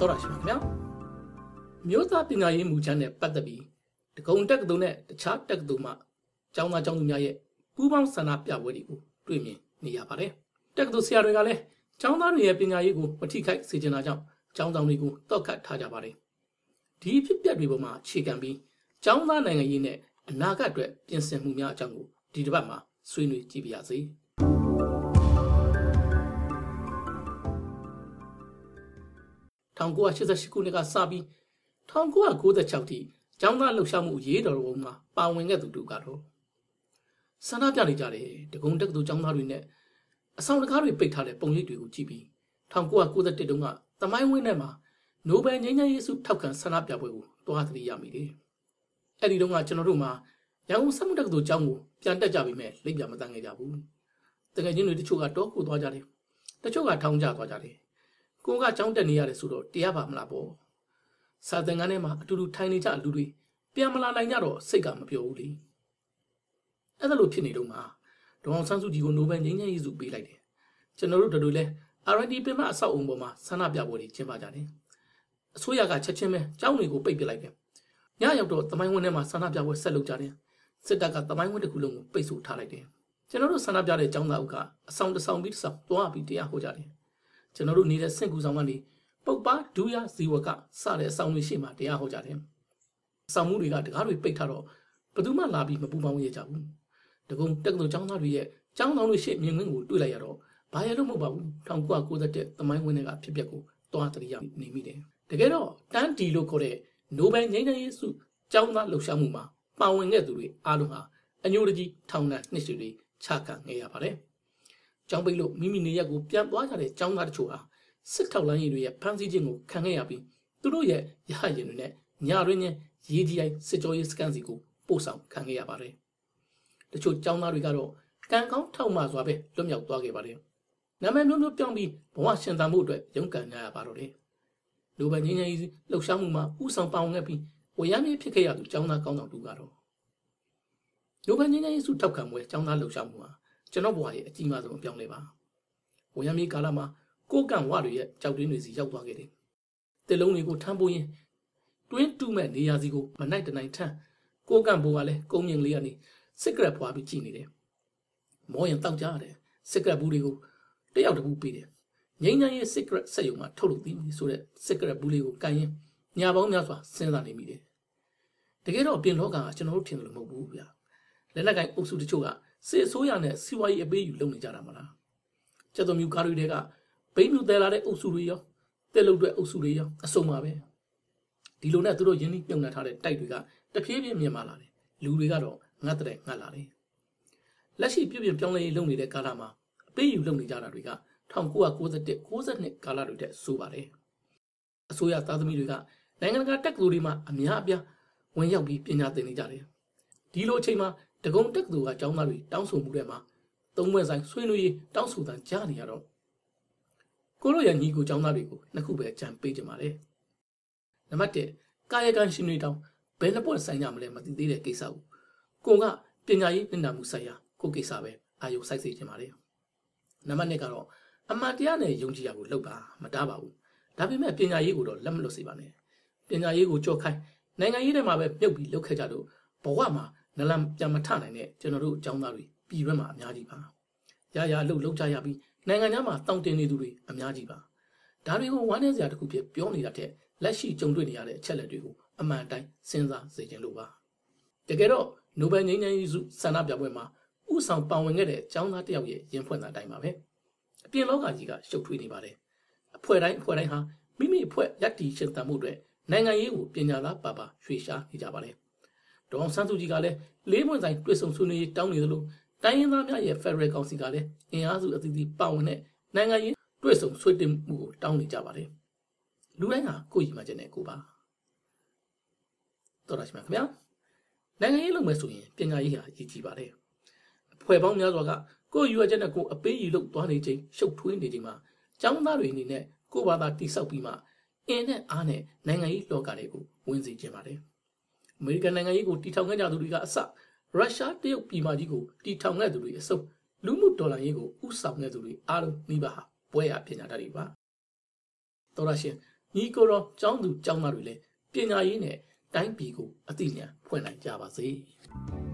တော်ရရှိပါခင်ဗျာမျိုးသားပညာရေးမူချမ်းနဲ့ပတ်သက်ပြီးတကုံတက္ကသိုလ်နဲ့တခြားတက္ကသိုလ်မှကျောင်းသားကျောင်းသူများရဲ့ပူးပေါင်းဆန္ဒပြပွဲတွေကိုတွေ့မြင်နေရပါတယ်တက္ကသိုလ်ဆရာတွေကလည်းကျောင်းသားတွေရဲ့ပညာရေးကိုမထိခိုက်စေချင်တာကြောင့်ကျောင်းသားတွေကိုတောက်ခတ်ထားကြပါတယ်ဒီဖြစ်ပျက်တွေပေါ်မှာအခြေခံပြီးကျောင်းသားနိုင်ငံရေးနဲ့အနာဂတ်အတွက်ပြင်ဆင်မှုများအကြောင်းကိုဒီတစ်ပတ်မှာဆွေးနွေးကြည့်ပါရစေ1988ခုနှစ်ကစပြီး1996ထိကျောင်းသားလှုပ်ရှားမှုရေးတော်ပုံမှာပါဝင်ခဲ့သူတို့ကတော့ဆန္ဒပြနေကြတယ်တကုံတက္ကသိုလ်ကျောင်းသားတွေနဲ့အဆောင်တကားတွေပိတ်ထားတဲ့ပုံရိပ်တွေကိုကြည့်ပြီး1991တုန်းကသမိုင်းဝင်းထဲမှာနိုဘယ်ငြိမ်းချမ်းရေးဆုထောက်ခံဆန္ဒပြပွဲကိုတွားသတိရမိတယ်အဲ့ဒီတုန်းကကျွန်တော်တို့မှာရန်ကုန်စက်မှုတက္ကသိုလ်ကျောင်းကိုပြန်တက်ကြပြီးမဲ့လိပ်ပြမတန်းခဲ့ကြဘူးတကယ်ချင်းတွေတချို့ကတော့ကိုသွားကြတယ်တချို့ကထောင်းကြသွားကြတယ်ကိုကကျောင်းတက်နေရတယ်ဆိုတော့တရားပါမလားပေါ့စာသင်ခန်းထဲမှာအတူတူထိုင်နေကြလူတွေပြန်မလာနိုင်ကြတော့စိတ်ကမပြောဘူးလေအဲ့ဒါလိုဖြစ်နေတော့မှဒေါအောင်ဆန်းစုကြည်ကိုနိုဘယ်ငြိမ်းချမ်းရေးဆုပေးလိုက်တယ်ကျွန်တော်တို့တို့လည်း R&D ပင်မအဆောက်အုံပေါ်မှာဆန္ဒပြပွဲတွေကျင်းပကြတယ်အစိုးရကချက်ချင်းပဲကျောင်းတွေကိုပိတ်ပစ်လိုက်တယ်ညရောက်တော့သမိုင်းဝင်းထဲမှာဆန္ဒပြပွဲဆက်လုပ်ကြတယ်စစ်တပ်ကသမိုင်းဝင်းတစ်ခုလုံးကိုပိတ်ဆို့ထားလိုက်တယ်ကျွန်တော်တို့ဆန္ဒပြတဲ့ကျောင်းသားအုပ်ကအဆောင်တစ်ဆောင်ပြီးတစ်ဆောင်တွားပြီးတရားဟောကြတယ်ကျွန်တော်တို့နေတဲ့စင့်ကူဆောင်ကနေပုတ်ပါဒူးရဇီဝကစတဲ့အဆောင်တွေရှိမှတရားဟောကြတယ်အဆောင်မှုတွေကတကားတွေပိတ်ထားတော့ဘယ်သူမှလာပြီးမပူပေါင်းရကြဘူးတကုံတက္ကသိုလ်ကျောင်းသားတွေရဲ့ကျောင်းဆောင်တွေရှေ့မြင်ကွင်းကိုတွေ့လိုက်ရတော့ဘာရလို့မဟုတ်ပါဘူး1991သမိုင်းဝင်းတွေကဖြစ်ပျက်ကိုတွားတရိယာနေမိတယ်တကယ်တော့တန်းတီလို့ခေါ်တဲ့နိုဘယ်ငြိမ်းချမ်းရေးဆုကျောင်းသားလှုပ်ရှားမှုမှာပါဝင်ခဲ့သူတွေအားလုံးဟာအညိုတကြီးထောင်ဒဏ်နှစ်ရှည်တွေချခံခဲ့ရပါတယ်ကျောင်းပိတ်လို့မိမိနေရက်ကိုပြန်သွားကြတဲ့ကျောင်းသားတချို့ဟာစစ်ထောက်လိုင်းတွေရဲ့ဖမ်းဆီးခြင်းကိုခံခဲ့ရပြီးသူတို့ရဲ့ရဟရင်တွေနဲ့ညရင်းချင်းရေးကြီးတိုင်းစစ်ကြောရေးစကန်စီကိုပို့ဆောင်ခံခဲ့ရပါတယ်တချို့ကျောင်းသားတွေကတော့ကံကောင်းထောက်မှစွာပဲလွတ်မြောက်သွားခဲ့ပါတယ်နာမည်မျိုးမျိုးပြောင်းပြီးဘဝရှင်သန်မှုအတွက်ရုန်းကန်ကြရပါတော့တယ်လိုပဲငင်းငင်းလှုပ်ရှားမှုမှာဥဆောင်ပါဝင်ခဲ့ပြီးဝရမ်းမြေဖြစ်ခဲ့ရသူကျောင်းသားကောင်းဆောင်တူကတော့လိုပဲငင်းငင်းစုထောက်ခံပွဲကျောင်းသားလှုပ်ရှားမှုဟာကျွန်တော်ဘဝရဲ့အကြီးမားဆုံးအပြောင်းလဲပါဝရမ်းမြေကာလမှာကိုကန့်ဝတွေရဲ့ကြောက်တင်းတွေစီရောက်သွားခဲ့တယ်တစ်လုံးတွေကိုထမ်းပိုးရင်တွင်းတူးမဲ့နေရာစီကိုမနိုင်တနိုင်ထမ်းကိုကန့်ဘိုးကလည်းကုန်းမြင့်လေးကနေစစ်ကရက်ဖွာပြီးကြည်နေတယ်မောရင်တောက်ကြရတယ်စစ်ကရက်ဘူးတွေကိုတယောက်တပူပေးတယ်ငိမ့်ငိုင်းရဲ့စစ်ကရက်ဆက်ယုံမှာထုတ်လို့ပြီးဆိုတဲ့စစ်ကရက်ဘူးလေးကိုကန်ရင်ညာပေါင်းများစွာစဉ်းစားနေမိတယ်တကယ်တော့အပြင်လောကကကျွန်တော်တို့ထင်တယ်လို့မဟုတ်ဘူးဗျာလက်လက်ကင်အုပ်စုတချို့ကစစ်အစိုးရနဲ့စီဝါရေးအပေးယူလုပ်နေကြတာမလားကျက်တော်မြူကားတွေကဘိန်းမြူတယ်လာတဲ့အုပ်စုတွေရောတက်လို့တဲ့အုပ်စုတွေရောအစုံပါပဲဒီလိုနဲ့သူတို့ယင်းနှိမ့်ပြုံနှံထားတဲ့တိုက်တွေကတဖြည်းဖြည်းမြင်မာလာတယ်လူတွေကတော့ငတ်တဲ့ငတ်လာတယ်လက်ရှိပြပြပြောင်းလဲရေးလုပ်နေတဲ့ကာလမှာအပေးယူလုပ်နေကြတာတွေက1991 92ကာလတွေတည်းဆိုပါတယ်အစိုးရသားသမီးတွေကနိုင်ငံတကာတက္ကသိုလ်တွေမှာအများအပြားဝင်ရောက်ပြီးပညာသင်နေကြတယ်ဒီလိုအချိန်မှာတကုံတက္ကသိုလ်ကကျောင်းသားတွေတောင်းဆိုမှုတွေမှာသုံးဘွဲ့ဆိုင်ဆွေးနွေးရေးတောင်းဆိုတန်ကြားနေရတော့ကိုလိုရညီကိုကျောင်းသားတွေကိုနှစ်ခုပဲကြံပေးကြပါတယ်နံပါတ်1ကာယကံရှင်တွေတောင်းဘယ်နှပွင့်ဆိုင်ကြမလဲမသိသေးတဲ့ကိစ္စကိုကပညာရေးနှင့်နာမှုဆိုင်ရာကိုကိစ္စပဲအာယုစိုက်စေချင်ပါတယ်နံပါတ်2ကတော့အမှန်တရားနဲ့ယုံကြည်ရကိုလုပ်ပါမတားပါဘူးဒါပေမဲ့ပညာရေးကိုတော့လက်မလွတ်စေပါနဲ့ပညာရေးကိုကြော့ခိုင်းနိုင်ငံရေးထဲမှာပဲမြုပ်ပြီးလုပ်ခဲ့ကြလို့ဘဝမှာနလန်ပြန်မထနိုင်တဲ့ကျွန်တော်တို့အကြောင်းသားတွေပြည်ရွက်မှာအများကြီးပါရရအလုပ်လုပ်ကြရပြီးနိုင်ငံခြားမှာတောင်းတင်နေသူတွေအများကြီးပါဒါတွေကိုဝမ်းနည်းစရာတစ်ခုဖြစ်ပြောနေတာတဲ့လက်ရှိကြုံတွေ့နေရတဲ့အချက်လက်တွေကိုအမှန်တိုင်းစဉ်းစားစေချင်လို့ပါတကယ်တော့နိုဘယ်ငြိမ်းချမ်းရေးဆုဆန္ဒပြပွဲမှာဥဆောင်ပါဝင်ခဲ့တဲ့ကျောင်းသားတယောက်ရဲ့ရင်ဖွင့်တာတိုင်းပါပဲအပြင်လောကကြီးကရှုပ်ထွေးနေပါတယ်အဖွဲ့တိုင်းဟာမိမိအဖွဲ့ရပ်တည်ရှင်သန်မှုတွေနိုင်ငံရေးကိုပညာသားပါရွှေရှားနေကြပါတယ်ဒေါအောင်ဆန်းစုကြည်ကလည်းလေးပွင့်ဆိုင်တွေ့ဆုံဆွေးနွေးရေးတောင်းနေသလိုတိုင်းရင်းသားများရဲ့ Federal Council ကလည်းအင်အားစုအသီးသီးပါဝင်တဲ့နိုင်ငံရေးတွေ့ဆုံဆွေးနွေးမှုကိုတောင်းနေကြပါတယ်လူတိုင်းဟာကိုယ့်ရည်မှန်းချက်နဲ့ကိုပါတော်ရရှိမှာခင်ဗျာနိုင်ငံရေးလုပ်မယ်ဆိုရင်ပညာရေးဟာအရေးကြီးပါတယ်အဖွဲ့ပေါင်းများစွာကကိုယ့်ရွေးချက်နဲ့ကိုယ်အပေးယူလုပ်သွားနေချိန်ရှုပ်ထွေးနေချိန်မှာကျောင်းသားတွေအနေနဲ့ကိုယ့်ဘာသာတိဆောက်ပြီးမှအင်းနဲ့အားနဲ့နိုင်ငံရေးလောကတွေကိုဝင်စေချင်ပါတယ်အမေရိကန်နိုင်ငံရေးကိုတီထောင်ခဲ့ကြသူတွေကအစရုရှားတရုတ်ပြည်မကြီးကိုတီထောင်ခဲ့သူတွေအစုံလူမှုဒေါ်လာရေးကိုဥဆောင်ခဲ့သူတွေအားလုံးနှိပါဟာပွဲရပညာတတ်တွေပါတော်ရရှင်ညီကိုတော့ကျောင်းသူကျောင်းသားတွေလည်းပညာရေးနဲ့တိုင်းပြည်ကိုအသိဉာဏ်ဖွင့်နိုင်ကြပါစေ။